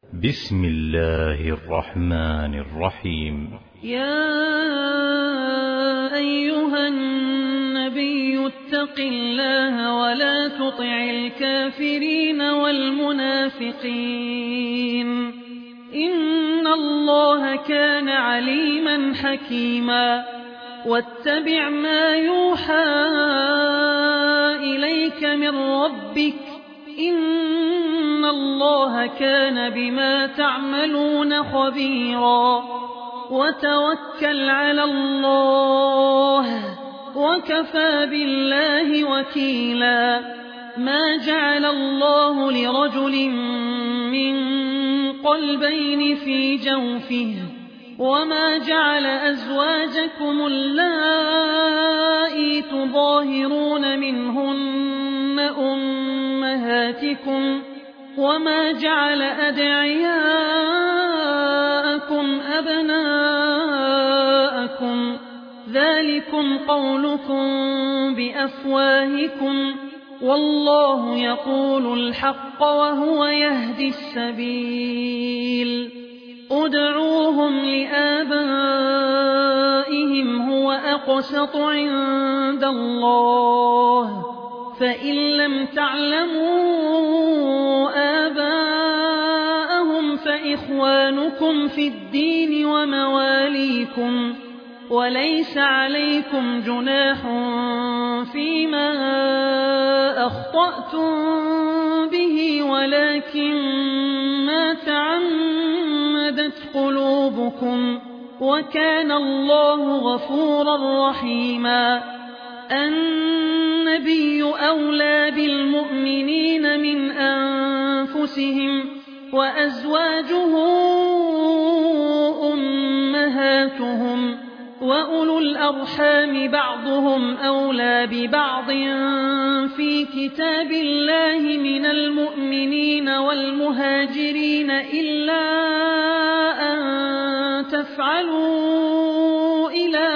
بسم الله الرحمن الرحيم. يا أيها النبي اتق الله ولا تطع الكافرين والمنافقين إن الله كان عليما حكيما. واتبع ما يوحى إليك من ربك إن الله كان بما تعملون خبيرا. وتوكل على الله وكفى بالله وكيلا. ما جعل الله لرجل من قلبين في جوفه وما جعل أزواجكم اللائي تظاهرون منهن أمهاتكم وما جعل أدعياءكم أبناءكم ذلكم قولكم بأفواهكم والله يقول الحق وهو يهدي السبيل. ادعوهم لآبائهم هو أقسط عند الله فإن لم تعلموا آباءهم فإخوانكم في الدين ومواليكم وليس عليكم جناح فيما أخطأتم به ولكن ما تعمدت قلوبكم وكان الله غفورا رحيما. النبي أولى بالمؤمنين من أنفسهم وأزواجه أمهاتهم وأولو الأرحام بعضهم أولى ببعض في كتاب الله من المؤمنين والمهاجرين إلا أن تفعلوا إلى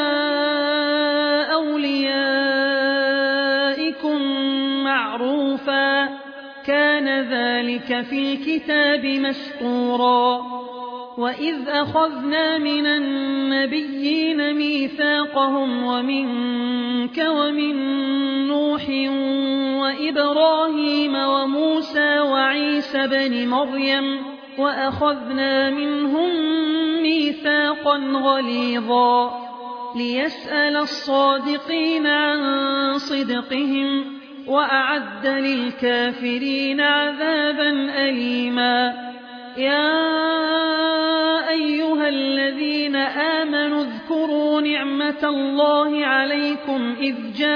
أوليائكم معروفا كان ذلك في الكتاب مسطورا. وإذ أخذنا من النبيين ميثاقهم ومنك ومن نوح وإبراهيم وموسى وعيسى بن مريم وأخذنا منهم ميثاقا غليظا ليسأل الصادقين عن صدقهم وأعد للكافرين عذابا أليما. يا أيها الذين آمنوا اذكروا نعمة الله عليكم إذ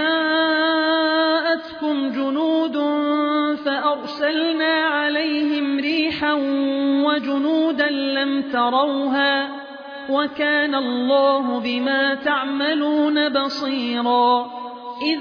جاءتكم جنود فأرسلنا عليهم ريحا وجنودا لم تروها وكان الله بما تعملون بصيرا. إذ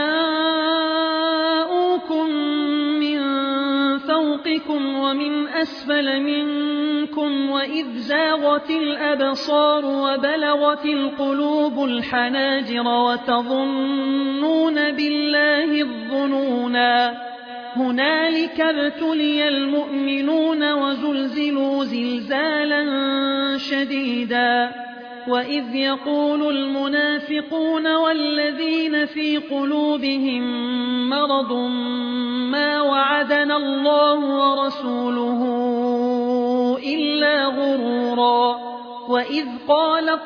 جاءوكم من فوقكم ومن أسفل منكم وإذ زاغت الأبصار وبلغت القلوب الحناجر وتظنون بالله الظنونا. هنالك ابتلي المؤمنون وزلزلوا زلزالا شديدا. وإذ يقول المنافقون والذين في قلوبهم مرض ما وعدنا الله ورسوله إلا غرورا. وإذ قالت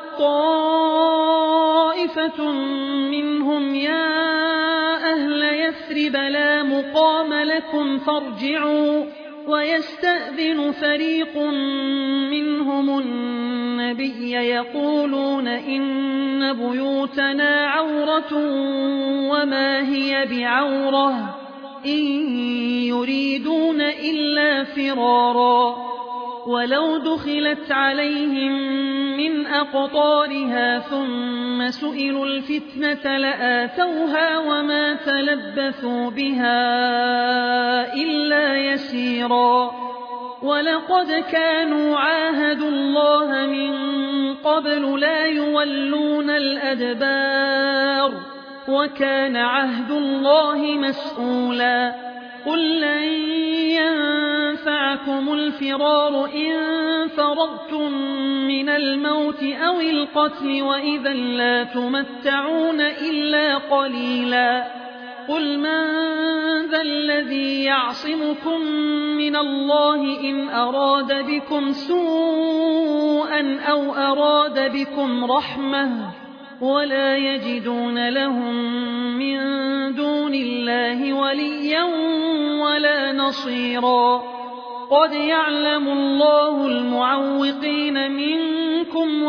طائفة منهم يا أهل يثرب لا مقام لكم فارجعوا ويستأذن فريق منهم النبي يقولون إن بيوتنا عورة وما هي بعورة إن يريدون إلا فرارا. ولو دخلت عليهم من أقطارها ثم سئلوا الفتنة لآتوها وما تلبثوا بها إلا يسيرا. ولقد كانوا عاهدوا الله من قبل لا يولون الأدبار وكان عهد الله مسؤولا. قل لن بكم الفرار إن فررتم من الموت أو القتل وإذا لا تمتعون إلا قليلا قل من ذا الذي يعصمكم من الله إن أراد بكم سوءا أو أراد بكم رحمة ولا يجدون لهم من دون الله وليا ولا نصيرا قد يعلم الله المعوقين منكم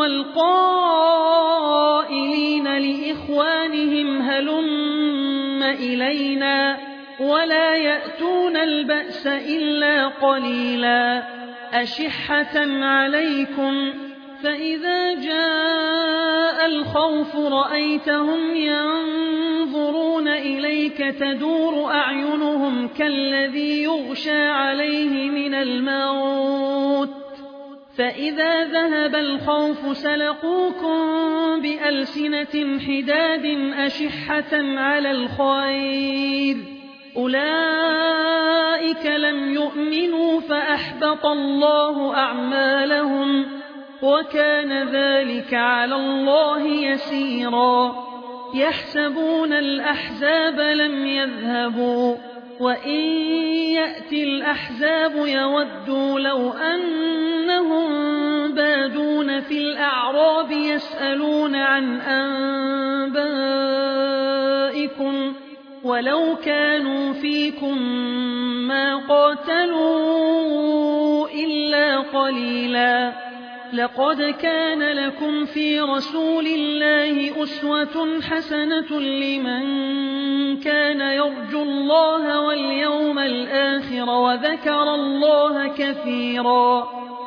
والقائلين لإخوانهم هلم إلينا ولا يأتون البأس إلا قليلا أشحة عليكم فإذا جاء الخوف رأيتهم ينظرون إليك تدور أعينهم كالذي يغشى عليه من الموت فإذا ذهب الخوف سلقوكم بألسنة حداد أشحة على الخير أولئك لم يؤمنوا فأحبط الله أعمالهم وكان ذلك على الله يسيرا يحسبون الأحزاب لم يذهبوا وإن يأتي الأحزاب يودوا لو أنهم بادون في الأعراب يسألون عن أنبائكم ولو كانوا فيكم ما قاتلوا إلا قليلا لقد كان لكم في رسول الله أسوة حسنة لمن كان يرجو الله واليوم الآخر وذكر الله كثيرا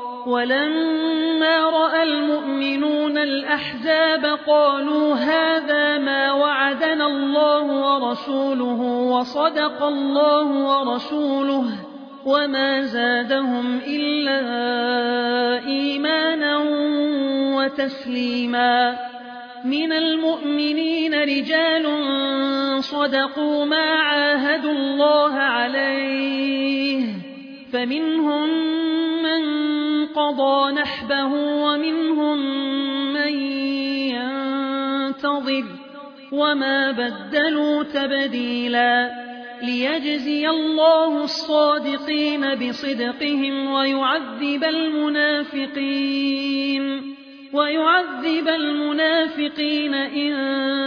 ولما رأى المؤمنون الأحزاب قالوا هذا ما وعدنا الله ورسوله وصدق الله ورسوله وما زادهم إلا إيمانا وتسليما من المؤمنين رجال صدقوا ما عاهدوا الله عليه فمنهم من قضى نحبه ومنهم من ينتظر وما بدلوا تبديلا ليجزي الله الصادقين بصدقهم ويعذب المنافقين إن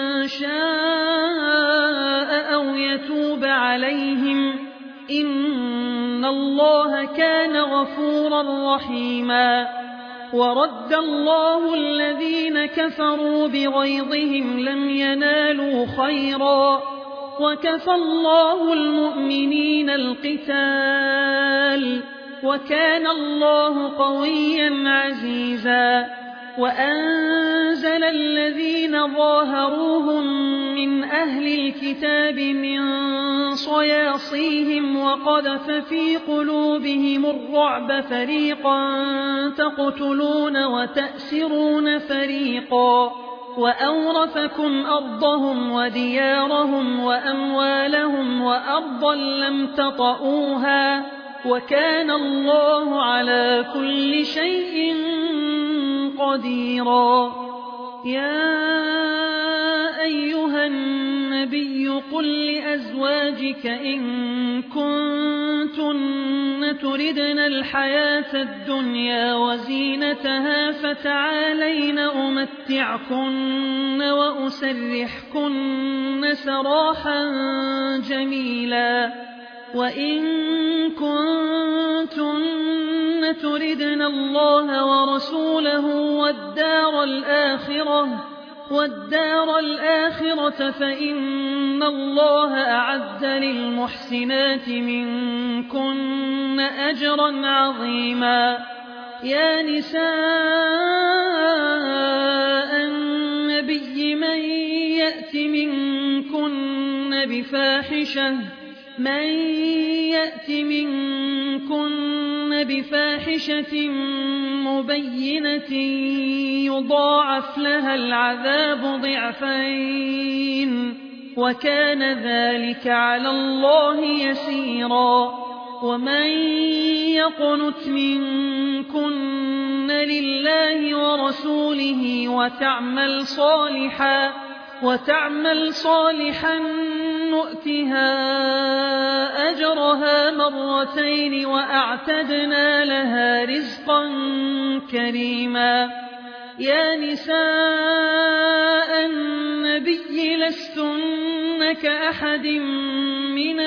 شاء أو يتوب عليهم إن الله كان غفورا رحيما ورد الله الذين كفروا بغيظهم لم ينالوا خيرا وكفى الله المؤمنين القتال وكان الله قويا عزيزا وأنزل الذين ظاهروهم من أهل الكتاب من صياصيهم وقذف في قلوبهم الرعب فريقا تقتلون وتأسرون فريقا وأورثكم أرضهم وديارهم وأموالهم وأرضا لم تطئوها وكان الله على كل شيء قديرا يا أيها النبي قل لأزواجك إن كنتن تردن الحياة الدنيا وزينتها فتعالين أمتعكن وأسرحكن سراحا جميلا وإن كنتن تردن الله ورسوله والدار الآخرة فإن الله أعد للمحسنات منكن أجرا عظيما يا نساء النبي من يأت منكن بفاحشة مبينة يضاعف لها العذاب ضعفين وكان ذلك على الله يسيرا ومن يقنت منكن لله ورسوله وتعمل صالحا نؤتها أجرها مرتين وأعتدنا لها رزقا كريما. يا نساء النبي لستن كأحد من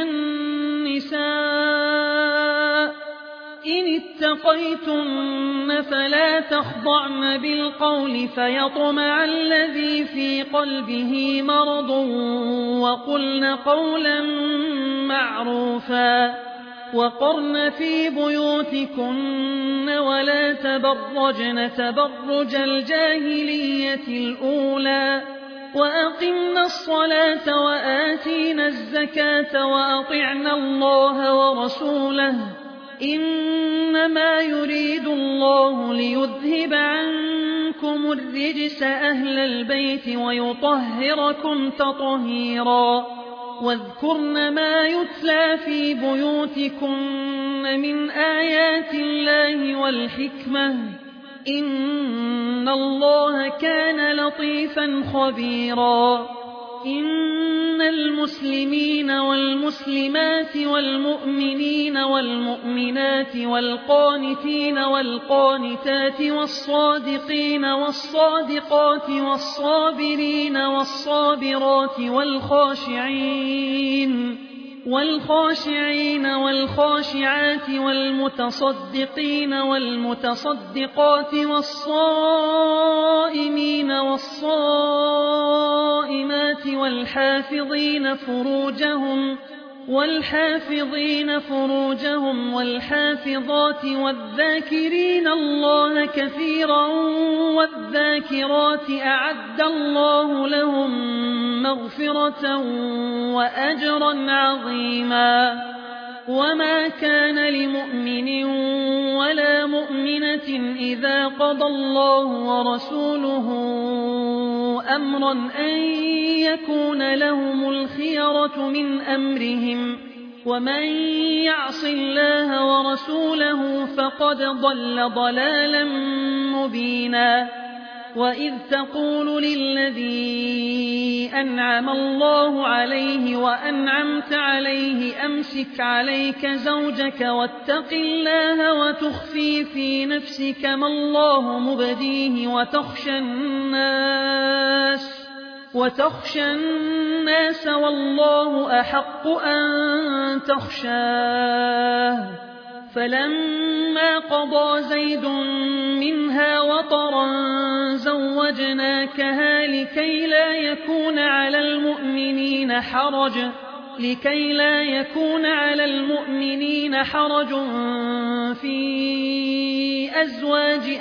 النساء إن اتقيتن فلا تخضعن بالقول فيطمع الذي في قلبه مرض وقلن قولا معروفا. وقرن في بيوتكن ولا تبرجن تبرج الجاهلية الأولى وأقمنا الصلاة وآتينا الزكاة وأطعنا الله ورسوله إنما يريد الله ليذهب عنكم الرجس أهل البيت ويطهركم تطهيرا. واذكرن ما يتلى في بيوتكن من آيات الله والحكمة إن الله كان لطيفا خبيرا. إن المسلمين والمسلمات والمؤمنين والمؤمنات والقانتين والقانتات والصادقين والصادقات والصابرين والصابرات والخاشعين والخاشعات والمتصدقين والمتصدقات والصائمين والصائمات والحافظين فروجهم والحافظات والذاكرين الله كثيرا والذاكرات أعد الله لهم مغفرة وأجرا عظيما. وما كان لمؤمن ولا مؤمنة إذا قضى الله ورسوله أمرا أن يكون لهم الخيرة من أمرهم ومن يعص الله ورسوله فقد ضل ضلالا مبينا. وإذ تقول للذي أنعم الله عليه وأنعمت عليه أمسك عليك زوجك واتق الله وتخفي في نفسك ما الله مبديه وتخشى الناس والله أحق أن تخشاه. فلما قضى زيد منها وطرا زوجناكها لكي لا يكون على المؤمنين حرج في أزواج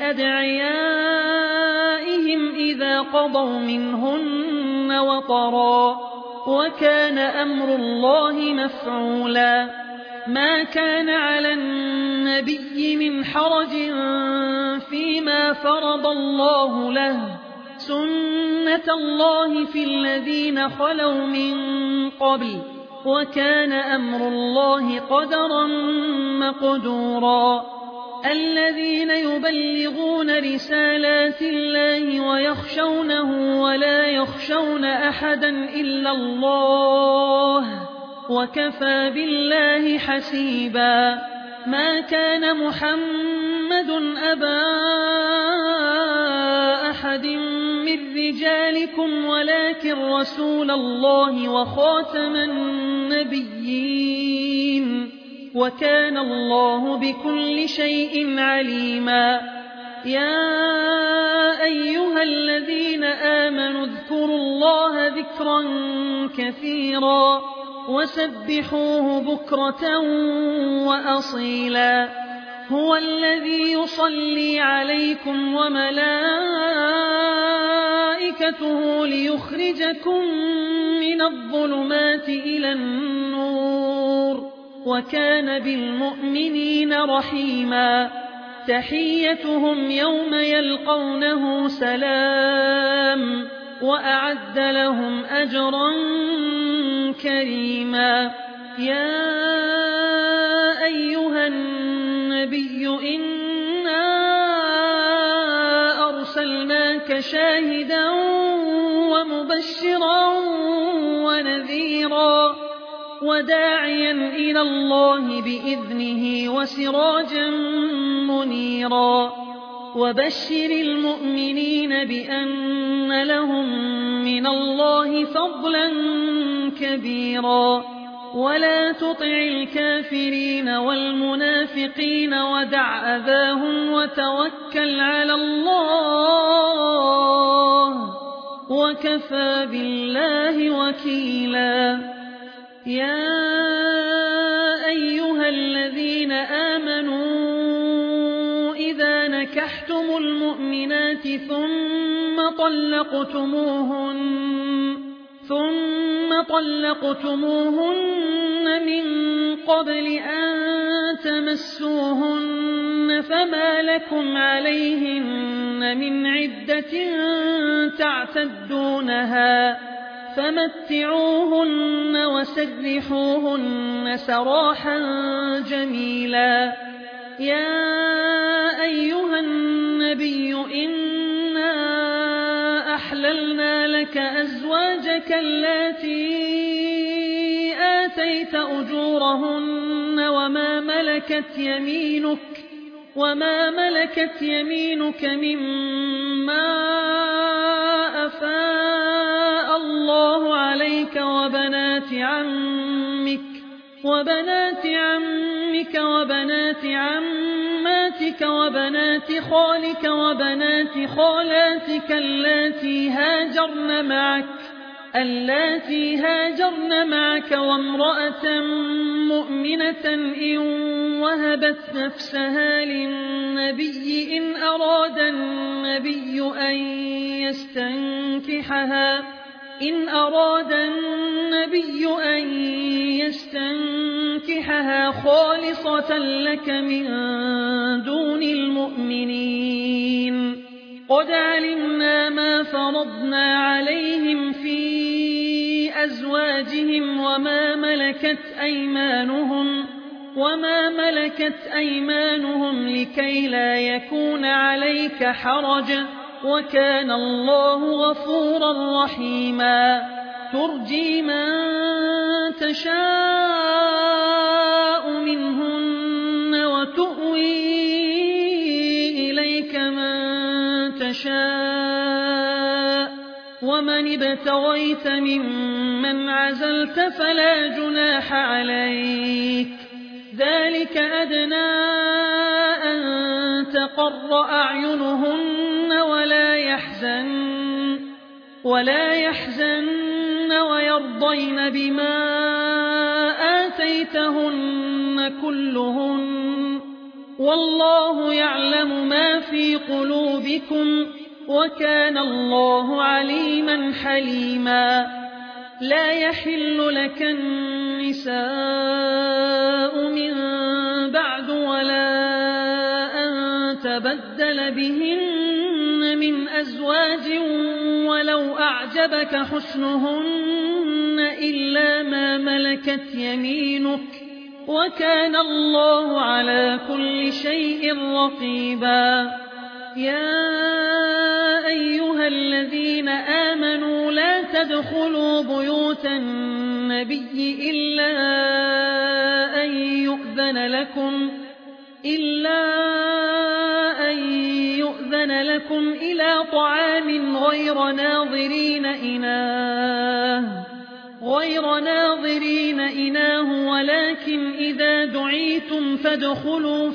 أدعيائهم إذا قضوا منهن وطرا وكان أمر الله مفعولا. ما كان على النبي من حرج فيما فرض الله له سنة الله في الذين خلوا من قبل وكان أمر الله قدرا مقدورا. الذين يبلغون رسالات الله ويخشونه ولا يخشون أحدا إلا الله وكفى بالله حسيبا. ما كان محمد أبا أحد من رجالكم ولكن رسول الله وخاتم النبيين وكان الله بكل شيء عليما. يا أيها الذين آمنوا اذكروا الله ذكرا كثيرا وسبحوه بكرة وأصيلا. هو الذي يصلي عليكم وملائكته ليخرجكم من الظلمات إلى النور وكان بالمؤمنين رحيما. تحيتهم يوم يلقونه سلام وأعد لهم أجرا كريما. يا أيها النبي النبي إنا أرسلناك شاهدا ومبشرا ونذيرا وداعيا إلى الله بإذنه وسراجا منيرا وبشر المؤمنين بأن لهم من الله فضلا كبيرا ولا تطع الكافرين والمنافقين ودع أذاهم وتوكل على الله وكفى بالله وكيلا يا أيها الذين آمنوا إذا نكحتم المؤمنات ثم طلقتموهن من قبل أن تمسوهن فما لكم عليهن من عدة تعتدونها فمتعوهن وسرحوهن سراحا جميلا يا أيها النبي إنا أحللنا لك أزواجك اللاتي آتيت أجورهن وما ملكت يمينك مما أفاء الله عليك وبنات عمك وبنات عماتك وبنات خالك وبنات خالاتك اللاتي هاجرن معك وامرأة مؤمنة إن وهبت نفسها للنبي إن أراد النبي أن يستنكحها خالصة لك من دون المؤمنين قد علمنا ما فرضنا عليهم في أزواجهم وما ملكت أيمانهم لكي لا يكون عليك حرج وكان الله غفورا رحيما ترجي من تشاء منهن وتؤوي إليك من تشاء ومن ابتغيت ممن عزلت فلا جناح عليك ذلك أدنى أن تقر أعينهن ولا يحزن ويرضين بما آتيتهن كلهن والله يعلم ما في قلوبكم وكان الله عليما حليما لا يحل لك النساء من بعد ولا أن تبدل بهن من أزواج ولو أعجبك حسنهن إلا ما ملكت يمينك وكان الله على كل شيء رقيبا يا أيها الذين آمنوا لا تدخلوا بيوت النبي إلا أن يؤذن لكم إلى طعام غير ناظرين إناه ولكن إذا دعيتم فادخلوا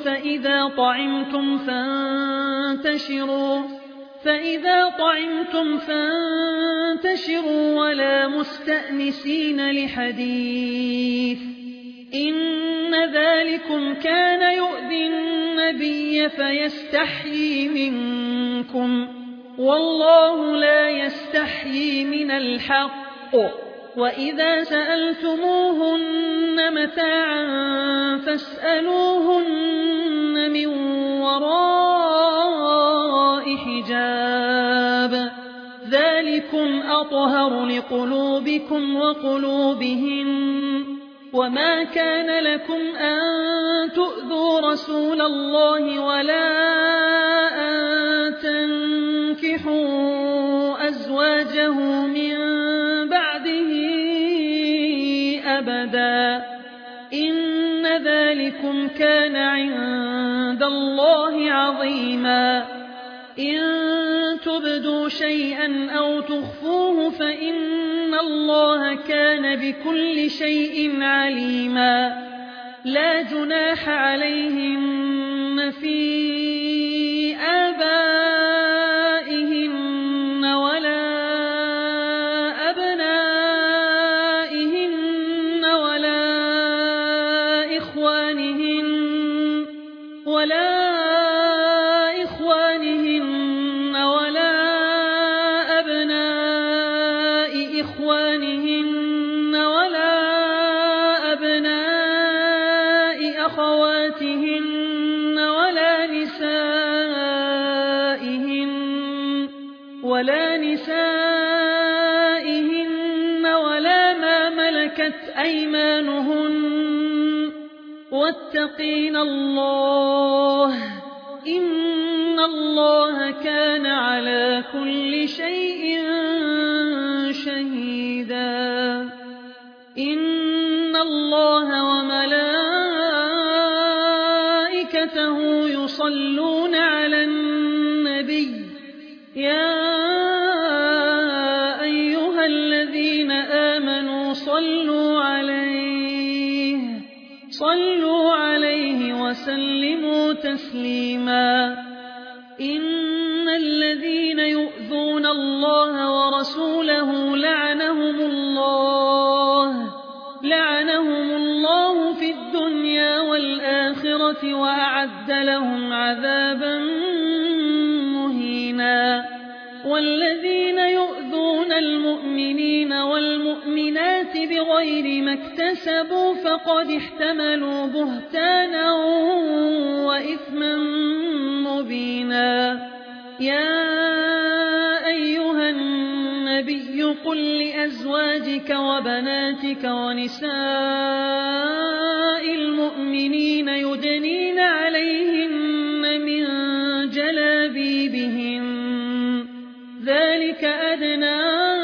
فإذا طعمتم فانتشروا ولا مستأنسين لحديث إن ذلكم كان يؤذي النبي فيستحيي منكم والله لا يستحيي من الحق وإذا سألتموهن متاعا فاسألوهن من وراء حجاب ذلكم أطهر لقلوبكم وقلوبهن وما كان لكم أن تؤذوا رسول الله ولا أن تنكحوا أزواجه من بعده أبدا إن ذلكم كان عند الله عظيما إن تبدوا شيئا أو تخفوه فإن الله كان بكل شيء عليما لا جناح عليهن في آبائهن ولا أبنائهن ولا إخوانهن ولا أبناء إخوانهن ولا أبناء أخواتهن ولا نسائهن ولا ما ملكت أيمانهن واتقين الله إن الله كان على كل شيء شهيدا إن الله وملائكته يصلون على النبي يا أيها الذين آمنوا صلوا عليه وسلموا تسليما إن الذين يؤذون الله ورسوله لعنهم الله في الدنيا والآخرة وأعد لهم عذابا مهينا والذين يؤذون المؤمنين والمؤمنات بغير ما اكتسبوا فقد احتملوا بهتانا وإثما مبينا يا أيها النبي قل لأزواجك وبناتك ونساء المؤمنين يدنين عليهن من جلابيبهن ذلك أدنى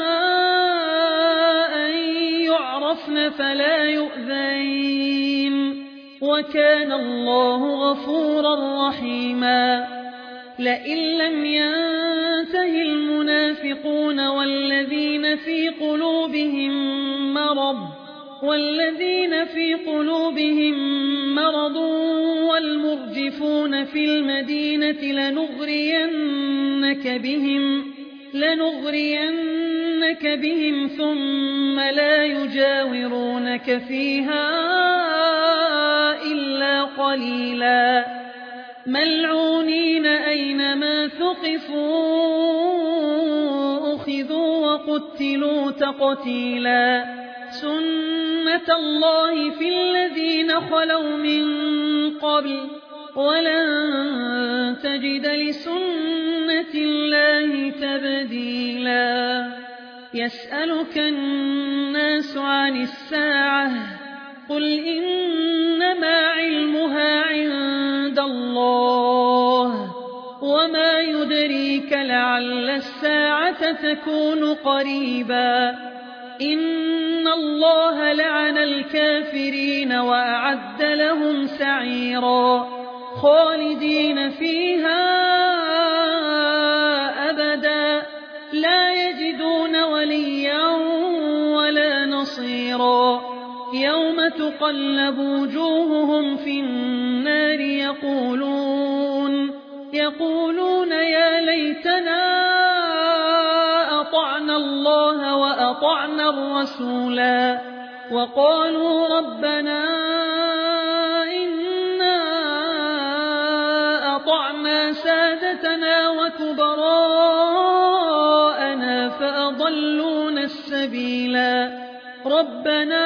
أن يعرفن فلا يؤذين وكان الله غفورا رحيما لئن لم ينته المنافقون والذين في قلوبهم مرض والمرجفون في المدينة لنغرينك بهم ثم لا يجاورونك فيها إلا قليلا ملعونين أينما ثقفوا أخذوا وقتلوا تقتيلا سنة الله في الذين خلوا من قبل ولن تجد لسنة الله تبديلا يسألك الناس عن الساعة قل إنما علمها عند الله وما يدريك لعل الساعة تكون قريبا إن الله لعن الكافرين وأعد لهم سعيرا خالدين فيها أبدا لا يجدون وليا ولا نصيرا يوم تقلب وجوههم في النار يقولون يا ليتنا أطعنا الله وأطعنا الرسولا وقالوا ربنا إنا أطعنا سادتنا وكبراءنا فأضلونا السبيلا ربنا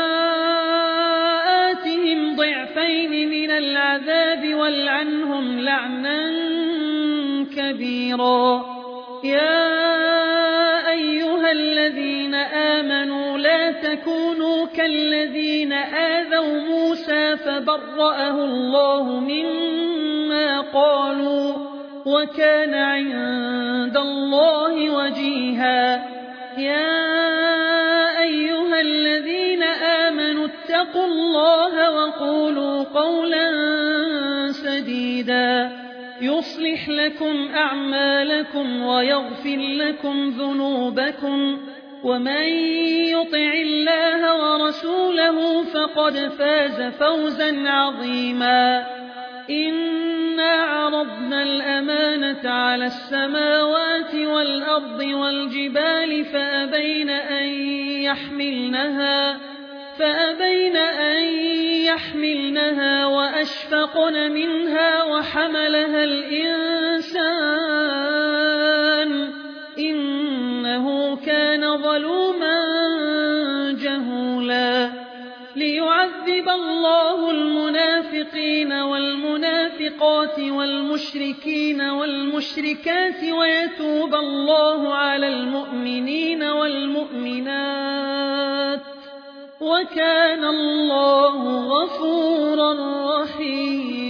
آتهم ضعفين من العذاب والعنهم لعنا كبيرا يا أيها الذين آمنوا لا تكونوا كالذين آذوا موسى فبرأه الله مما قالوا وكان عند الله وجيها. يا أيها الذين آمنوا اتقوا الله وقولوا قولا سديدا يصلح لكم أعمالكم ويغفر لكم ذنوبكم ومن يطع الله ورسوله فقد فاز فوزا عظيما. إنا عرضنا الأمانة على السماوات والأرض والجبال فأبين أن يحملنها وأشفقن منها وحملها الإنسان إنه كان ظلوما جهولا. ليعذب الله المنافقين والمنافقات والمشركين والمشركات ويتوب الله على المؤمنين والمؤمنات وكان الله غفورا رحيما.